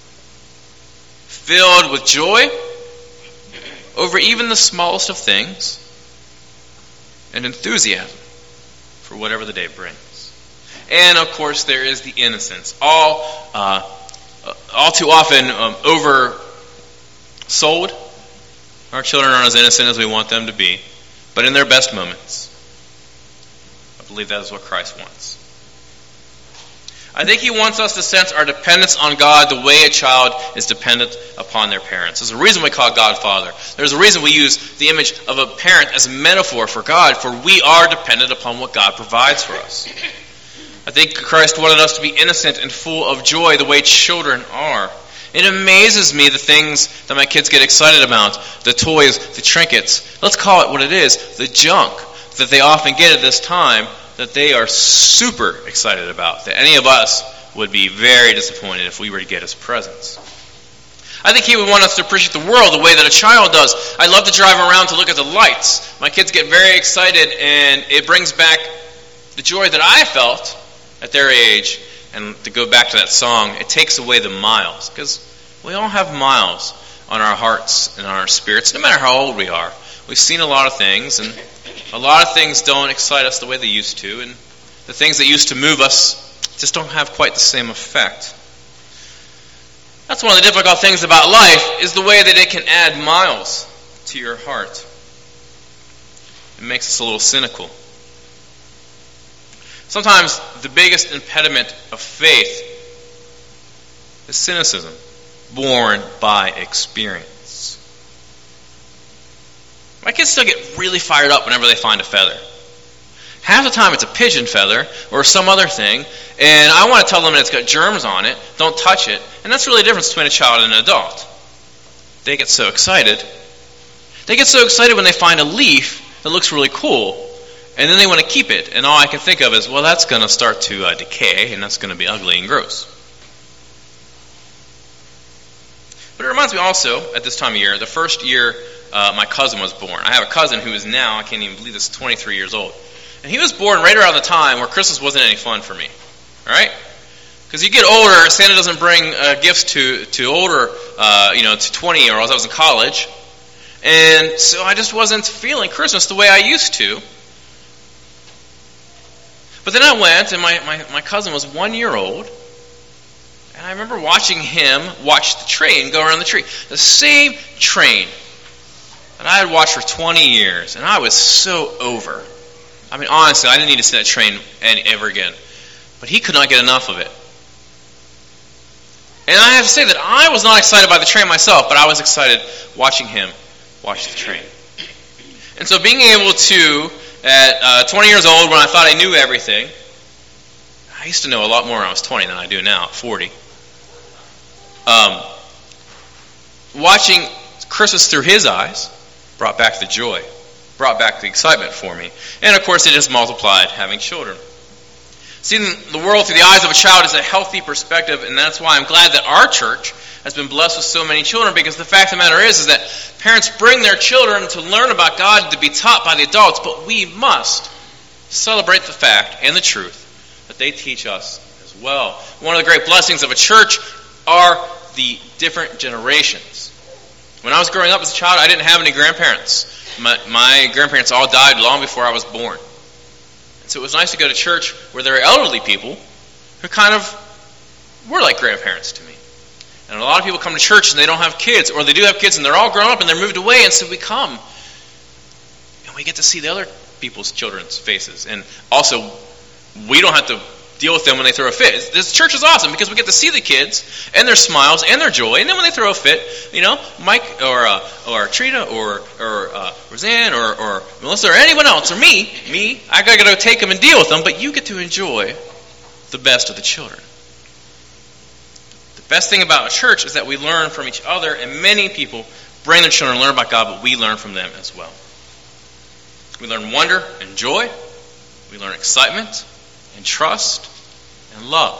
Filled with joy over even the smallest of things. And enthusiasm for whatever the day brings. And of course there is the innocence. All too often oversold. Our children aren't as innocent as we want them to be. But in their best moments, I believe that is what Christ wants. I think he wants us to sense our dependence on God the way a child is dependent upon their parents. There's a reason we call God Father. There's a reason we use the image of a parent as a metaphor for God, for we are dependent upon what God provides for us. I think Christ wanted us to be innocent and full of joy the way children are. It amazes me the things that my kids get excited about, the toys, the trinkets. Let's call it what it is, the junk that they often get at this time that they are super excited about, that any of us would be very disappointed if we were to get as presents. I think he would want us to appreciate the world the way that a child does. I love to drive around to look at the lights. My kids get very excited, and it brings back the joy that I felt at their age. And to go back to that song, it takes away the miles, because we all have miles on our hearts and on our spirits, no matter how old we are. We've seen a lot of things, and a lot of things don't excite us the way they used to, and the things that used to move us just don't have quite the same effect. That's one of the difficult things about life, is the way that it can add miles to your heart. It makes us a little cynical. Sometimes the biggest impediment of faith is cynicism, born by experience. My kids still get really fired up whenever they find a feather. Half the time it's a pigeon feather or some other thing, and I want to tell them that it's got germs on it, don't touch it, and that's really the difference between a child and an adult. They get so excited. They get so excited when they find a leaf that looks really cool, and then they want to keep it, and all I can think of is, well, that's going to start to decay, and that's going to be ugly and gross. But it reminds me also, at this time of year, the first year my cousin was born. I have a cousin who is now, I can't even believe this, 23 years old. And he was born right around the time where Christmas wasn't any fun for me. All right? Because you get older, Santa doesn't bring gifts to older, to 20, or else I was in college. And so I just wasn't feeling Christmas the way I used to. But then I went, and my cousin was 1 year old, and I remember watching him watch the train go around the tree. The same train that I had watched for 20 years, and I was so over. I mean, honestly, I didn't need to see that train ever again. But he could not get enough of it. And I have to say that I was not excited by the train myself, but I was excited watching him watch the train. And so being able to, at 20 years old, when I thought I knew everything, I used to know a lot more when I was 20 than I do now at 40. Watching Christmas through his eyes brought back the joy, brought back the excitement for me. And of course it just multiplied having children. Seeing the world through the eyes of a child is a healthy perspective, and that's why I'm glad that our church has been blessed with so many children, because the fact of the matter is that parents bring their children to learn about God, to be taught by the adults, but we must celebrate the fact and the truth that they teach us as well. One of the great blessings of a church are the different generations. When I was growing up as a child, I didn't have any grandparents. My grandparents all died long before I was born. And so it was nice to go to church where there were elderly people who kind of were like grandparents to me. And a lot of people come to church and they don't have kids, or they do have kids and they're all grown up and they're moved away, and so we come and we get to see the other people's children's faces. And also, we don't have to deal with them when they throw a fit. This church is awesome because we get to see the kids and their smiles and their joy, and then when they throw a fit, Mike or Trina or Roseanne or Melissa or anyone else or me, I gotta go take them and deal with them, but you get to enjoy the best of the children. The best thing about a church is that we learn from each other, and many people bring their children to learn about God, but we learn from them as well. We learn wonder and joy. We learn excitement and trust and love.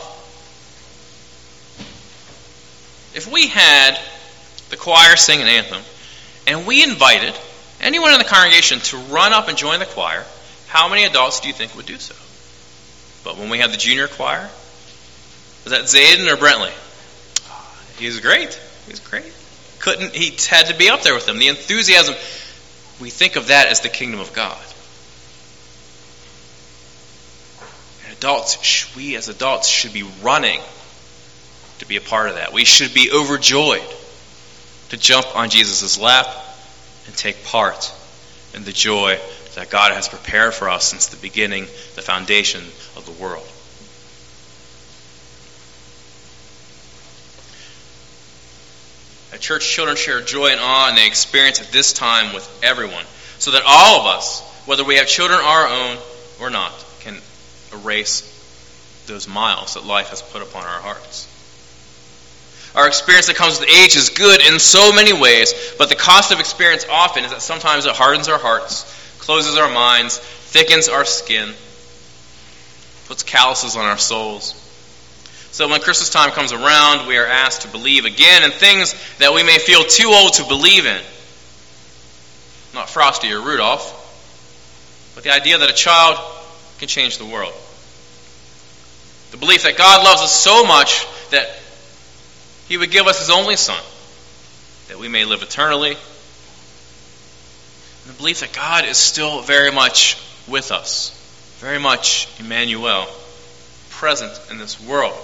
If we had the choir sing an anthem, and we invited anyone in the congregation to run up and join the choir, how many adults do you think would do so? But when we had the junior choir, was that Zayden or Brentley? He was great. He was great. He had to be up there with them. The enthusiasm, we think of that as the kingdom of God. And we as adults should be running to be a part of that. We should be overjoyed to jump on Jesus' lap and take part in the joy that God has prepared for us since the beginning, the foundation of the world. At church, children share joy and awe, and they experience at this time with everyone, so that all of us, whether we have children our own or not, can erase those miles that life has put upon our hearts. Our experience that comes with age is good in so many ways, but the cost of experience often is that sometimes it hardens our hearts, closes our minds, thickens our skin, puts calluses on our souls. So when Christmas time comes around, we are asked to believe again in things that we may feel too old to believe in. Not Frosty or Rudolph, but the idea that a child can change the world. The belief that God loves us so much that He would give us His only Son, that we may live eternally. And the belief that God is still very much with us, very much Emmanuel, present in this world.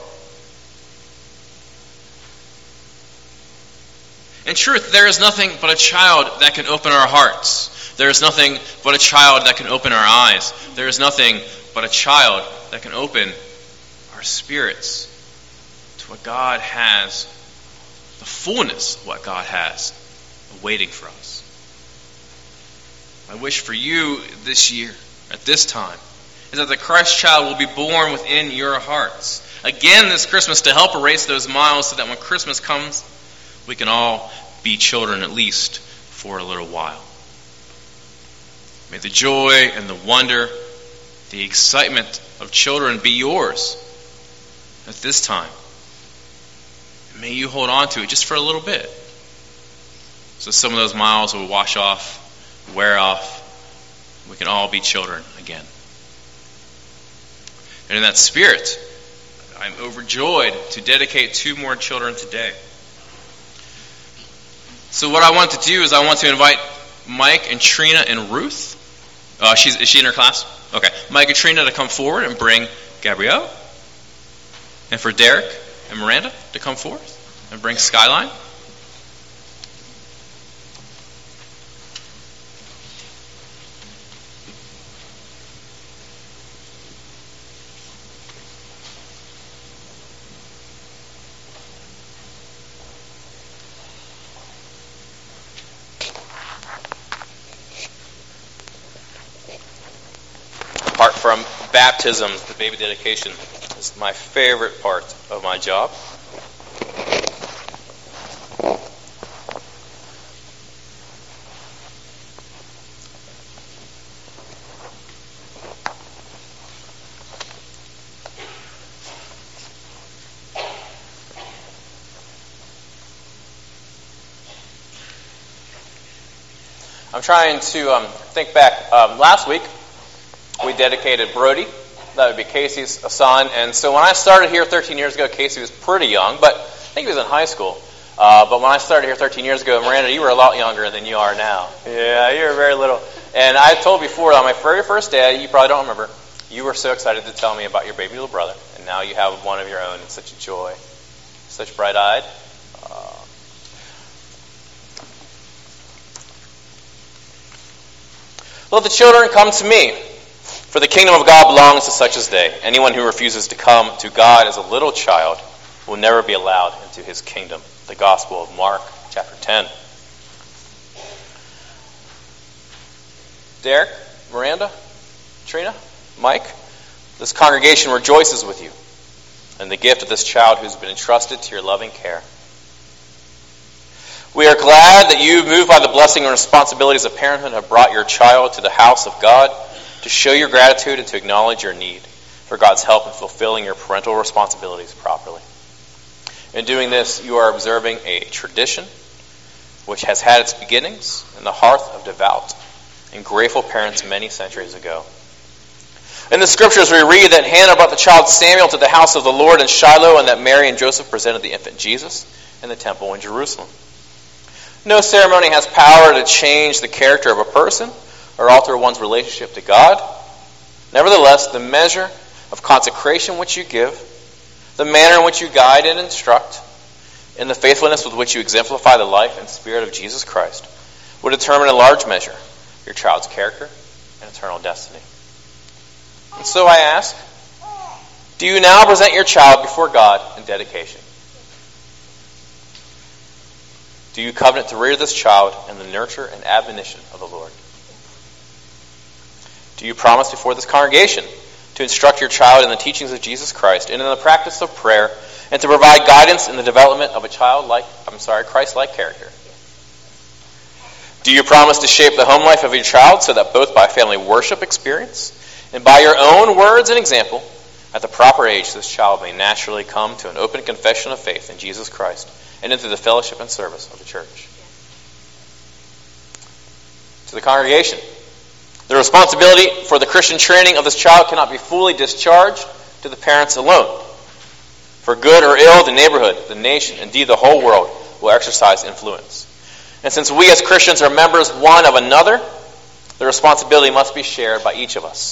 In truth, there is nothing but a child that can open our hearts. There is nothing but a child that can open our eyes. There is nothing but a child that can open our spirits to what God has, the fullness of what God has awaiting for us. My wish for you this year, at this time, is that the Christ child will be born within your hearts. Again this Christmas, to help erase those miles so that when Christmas comes, we can all be children at least for a little while. May the joy and the wonder, the excitement of children be yours at this time. And may you hold on to it just for a little bit, so some of those miles will wash off, wear off. We can all be children again. And in that spirit, I'm overjoyed to dedicate 2 more children today. So what I want to do is I want to invite Mike and Trina and Ruth. Is she in her class? Okay. Mike and Trina to come forward and bring Gabrielle. And for Derek and Miranda to come forth and bring Skyline. Apart from baptism, the baby dedication is my favorite part of my job. I'm trying to think back. Last week, we dedicated Brody. That would be Casey's son. And so when I started here 13 years ago, Casey was pretty young, but I think he was in high school. But when I started here 13 years ago, Miranda, you were a lot younger than you are now. Yeah, you were very little. And I told before, on my very first day, you probably don't remember, you were so excited to tell me about your baby little brother. And now you have one of your own. It's such a joy. Such bright-eyed. Let the children come to me, for the kingdom of God belongs to such as they. Anyone who refuses to come to God as a little child will never be allowed into His kingdom. The Gospel of Mark, chapter 10. Derek, Miranda, Trina, Mike, this congregation rejoices with you in the gift of this child who's been entrusted to your loving care. We are glad that you, moved by the blessing and responsibilities of parenthood, have brought your child to the house of God to show your gratitude and to acknowledge your need for God's help in fulfilling your parental responsibilities properly. In doing this, you are observing a tradition which has had its beginnings in the hearth of devout and grateful parents many centuries ago. In the scriptures, we read that Hannah brought the child Samuel to the house of the Lord in Shiloh, and that Mary and Joseph presented the infant Jesus in the temple in Jerusalem. No ceremony has power to change the character of a person or alter one's relationship to God. Nevertheless, the measure of consecration which you give, the manner in which you guide and instruct, and the faithfulness with which you exemplify the life and spirit of Jesus Christ will determine in large measure your child's character and eternal destiny. And so I ask, do you now present your child before God in dedication? Do you covenant to rear this child in the nurture and admonition of the Lord? Do you promise before this congregation to instruct your child in the teachings of Jesus Christ and in the practice of prayer and to provide guidance in the development of a Christ-like character? Do you promise to shape the home life of your child so that both by family worship experience and by your own words and example, at the proper age, this child may naturally come to an open confession of faith in Jesus Christ and into the fellowship and service of the church? To the congregation, the responsibility for the Christian training of this child cannot be fully discharged to the parents alone. For good or ill, the neighborhood, the nation, indeed the whole world will exercise influence. And since we as Christians are members one of another, the responsibility must be shared by each of us.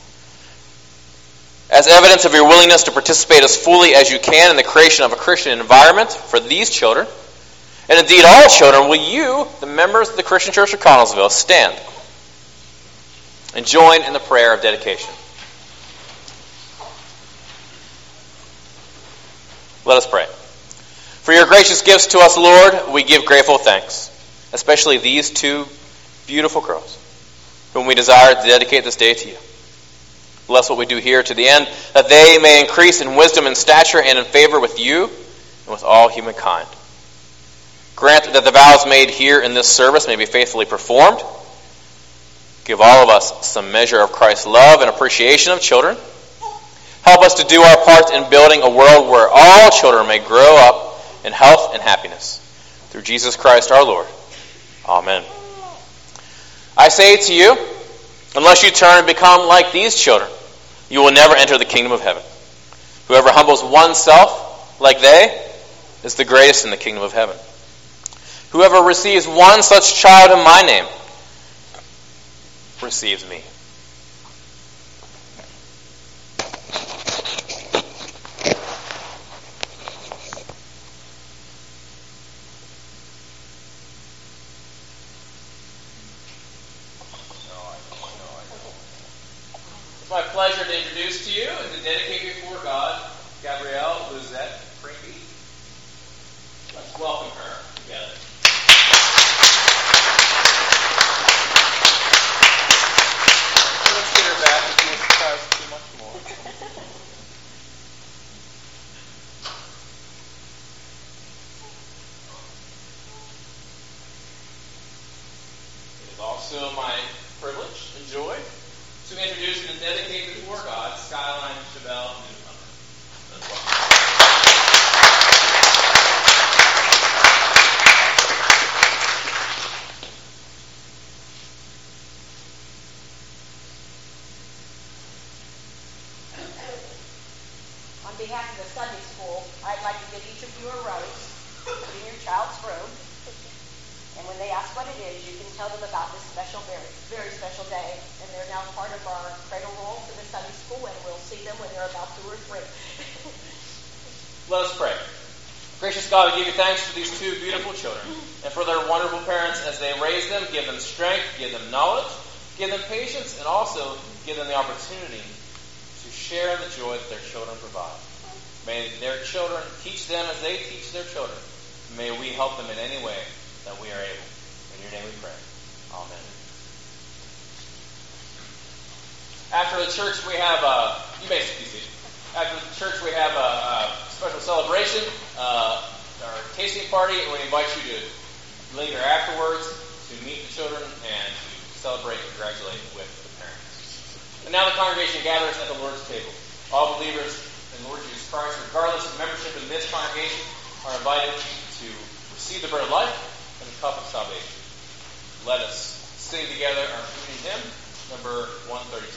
As evidence of your willingness to participate as fully as you can in the creation of a Christian environment for these children, and indeed all children, will you, the members of the Christian Church of Connellsville, stand and join in the prayer of dedication? Let us pray. For your gracious gifts to us, Lord, we give grateful thanks, especially these two beautiful girls, whom we desire to dedicate this day to you. Bless what we do here to the end, that they may increase in wisdom and stature and in favor with you and with all humankind. Grant that the vows made here in this service may be faithfully performed. Give all of us some measure of Christ's love and appreciation of children. Help us to do our part in building a world where all children may grow up in health and happiness. Through Jesus Christ our Lord. Amen. I say to you, unless you turn and become like these children, you will never enter the kingdom of heaven. Whoever humbles oneself like they is the greatest in the kingdom of heaven. Whoever receives one such child in my name receives me. It's my pleasure to introduce to you and to dedicate before God Gabrielle Luzette Prinky. Let's welcome her together. Let's get her back if she surprised too much more. It is also my privilege and joy to introduce and dedicate before God Skyline Chevelle Newcomer. Let's welcome her. On behalf of the Sunday School, I'd like to give each of you a rose in your child's room. And when they ask what it is, you can tell them about this special, very, very special day. And they're now part of our cradle roll for the Sunday School, and we'll see them when they're about 2 or 3. Let us pray. Gracious God, we give you thanks for these two beautiful children and for their wonderful parents as they raise them. Give them strength, give them knowledge, give them patience, and also give them the opportunity to share the joy that their children provide. May their children teach them as they teach their children. May we help them in any way that we are able. In your name we pray. Amen. After the church, we have you may be seated. After the church, we have a special celebration, our tasting party, and we invite you to linger afterwards to meet the children and to celebrate and congratulate with the parents. And now the congregation gathers at the Lord's table. All believers in Lord Jesus Christ, regardless of membership in this congregation, are invited to receive the bread of life and the cup of salvation. Let us sing together our communion hymn, number 132.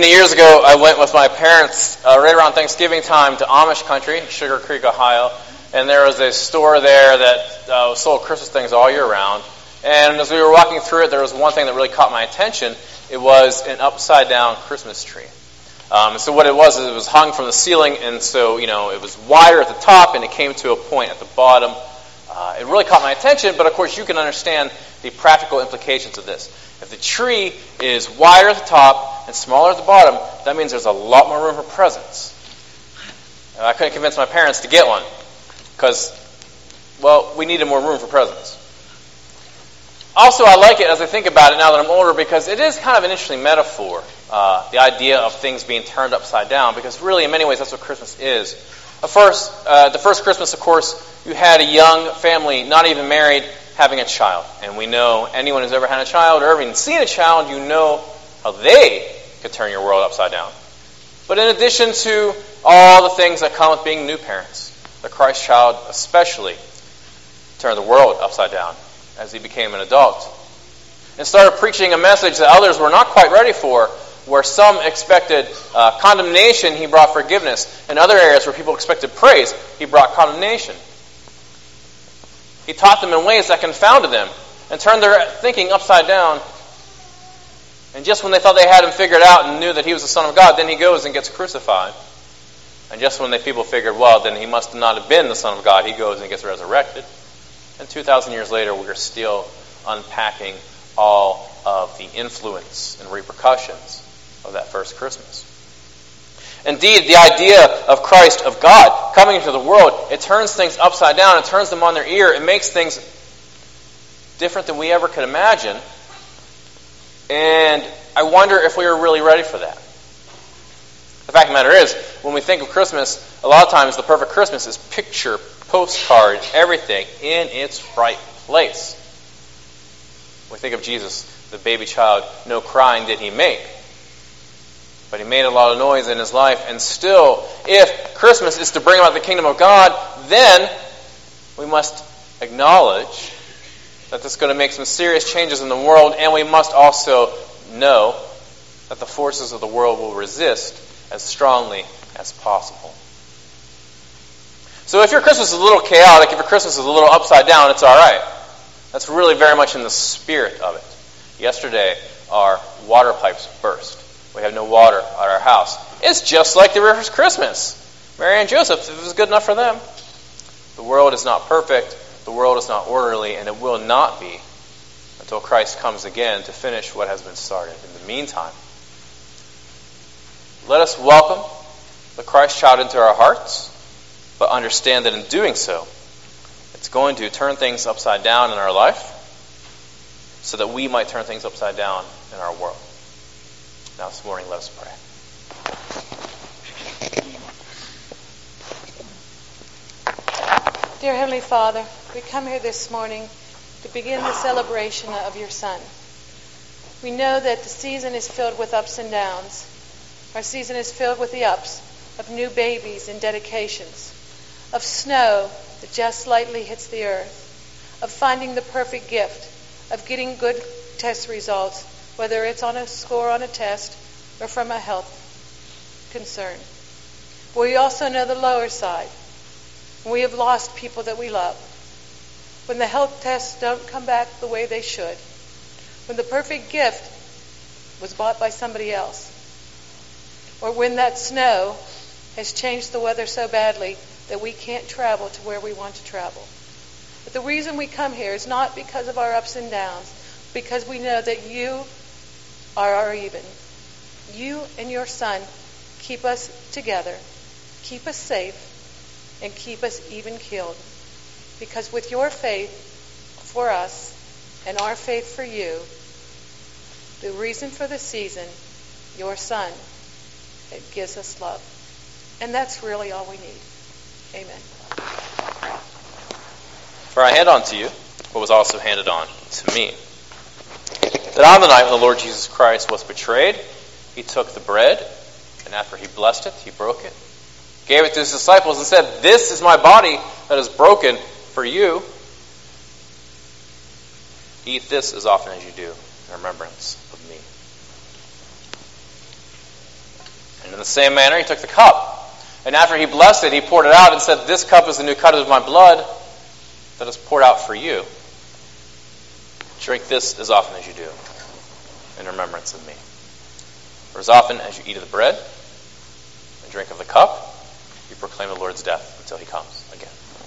Many years ago, I went with my parents right around Thanksgiving time to Amish country, Sugar Creek, Ohio, and there was a store there that sold Christmas things all year round. And as we were walking through it, there was one thing that really caught my attention. It was an upside-down Christmas tree. So what it was hung from the ceiling, and so, it was wider at the top, and it came to a point at the bottom. It really caught my attention, but of course you can understand the practical implications of this. If the tree is wider at the top and smaller at the bottom, that means there's a lot more room for presents. And I couldn't convince my parents to get one, because, we needed more room for presents. Also, I like it as I think about it now that I'm older, because it is kind of an interesting metaphor, the idea of things being turned upside down, because really, in many ways, that's what Christmas is. The first Christmas, of course, you had a young family, not even married, having a child. And we know anyone who's ever had a child or ever even seen a child, you know how they could turn your world upside down. But in addition to all the things that come with being new parents, the Christ child especially turned the world upside down as he became an adult, and started preaching a message that others were not quite ready for. Where some expected condemnation, he brought forgiveness. In other areas where people expected praise, he brought condemnation. He taught them in ways that confounded them and turned their thinking upside down. And just when they thought they had him figured out and knew that he was the Son of God, then he goes and gets crucified. And just when the people figured, then he must not have been the Son of God, he goes and gets resurrected. And 2,000 years later, we're still unpacking all of the influence and repercussions of that first Christmas. Indeed, the idea of Christ, of God, coming into the world, it turns things upside down, it turns them on their ear, it makes things different than we ever could imagine. And I wonder if we were really ready for that. The fact of the matter is, when we think of Christmas, a lot of times the perfect Christmas is picture, postcard, everything in its right place. When we think of Jesus, the baby child, no crying did he make. But he made a lot of noise in his life. And still, if Christmas is to bring about the kingdom of God, then we must acknowledge that this is going to make some serious changes in the world. And we must also know that the forces of the world will resist as strongly as possible. So if your Christmas is a little chaotic, if your Christmas is a little upside down, it's all right. That's really very much in the spirit of it. Yesterday, our water pipes burst. We have no water at our house. It's just like the first Christmas. Mary and Joseph, it was good enough for them. The world is not perfect. The world is not orderly, and it will not be until Christ comes again to finish what has been started. In the meantime, let us welcome the Christ child into our hearts, but understand that in doing so, it's going to turn things upside down in our life so that we might turn things upside down in our world. Now this morning, let us pray. Dear Heavenly Father, we come here this morning to begin the celebration of your Son. We know that the season is filled with ups and downs. Our season is filled with the ups of new babies and dedications, of snow that just lightly hits the earth, of finding the perfect gift, of getting good test results, whether it's on a score on a test or from a health concern. But we also know the lower side. We have lost people that we love. When the health tests don't come back the way they should. When the perfect gift was bought by somebody else. Or when that snow has changed the weather so badly that we can't travel to where we want to travel. But the reason we come here is not because of our ups and downs, because we know that you are our even. You and your Son keep us together, keep us safe, and keep us even keeled. Because with your faith for us and our faith for you, the reason for the season, your Son, it gives us love. And that's really all we need. Amen. For I hand on to you what was also handed on to me. That on the night when the Lord Jesus Christ was betrayed, he took the bread, and after he blessed it, he broke it, gave it to his disciples, and said, "This is my body that is broken for you. Eat this as often as you do in remembrance of me." And in the same manner, he took the cup. And after he blessed it, he poured it out and said, "This cup is the new covenant of my blood that is poured out for you. Drink this as often as you do, in remembrance of me. For as often as you eat of the bread and drink of the cup, you proclaim the Lord's death until he comes again."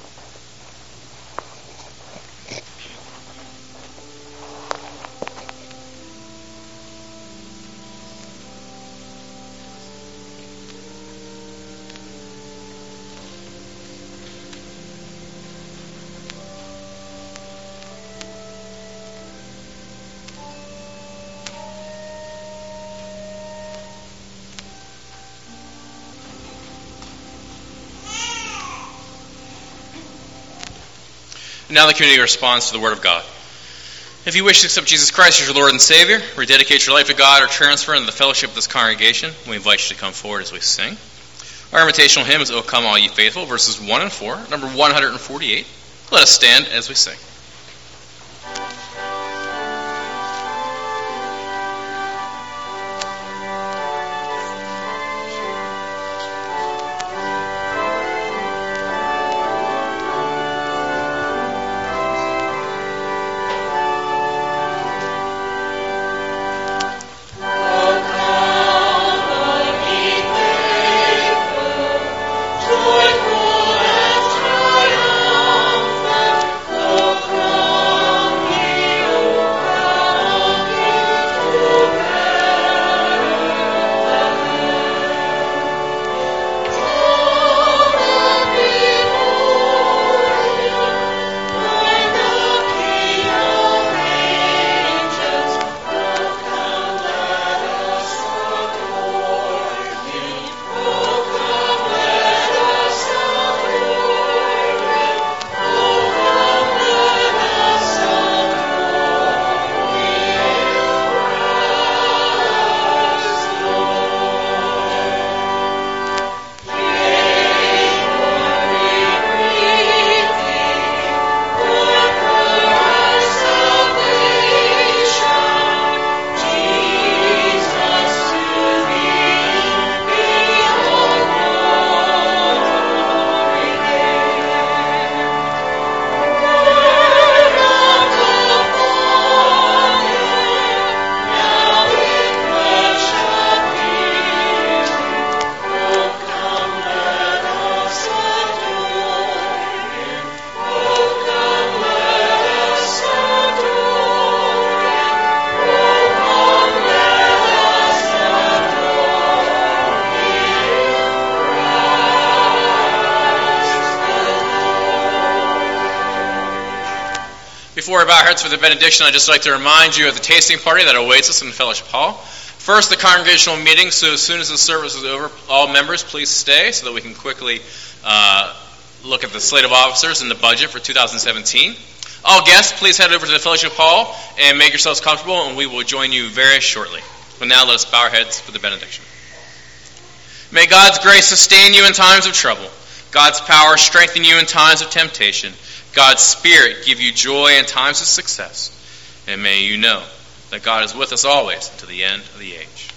Now the community responds to the Word of God. If you wish to accept Jesus Christ as your Lord and Savior, rededicate your life to God, or transfer into the fellowship of this congregation, we invite you to come forward as we sing. Our invitational hymn is "O Come All Ye Faithful," verses 1 and 4, number 148. Let us stand as we sing. Before we bow our heads for the benediction, I'd just like to remind you of the tasting party that awaits us in the fellowship hall. First, the congregational meeting, so as soon as the service is over, all members please stay so that we can quickly look at the slate of officers and the budget for 2017. All guests, please head over to the fellowship hall and make yourselves comfortable, and we will join you very shortly. But now let us bow our heads for the benediction. May God's grace sustain you in times of trouble. God's power strengthen you in times of temptation. God's Spirit give you joy in times of success. And may you know that God is with us always to the end of the age.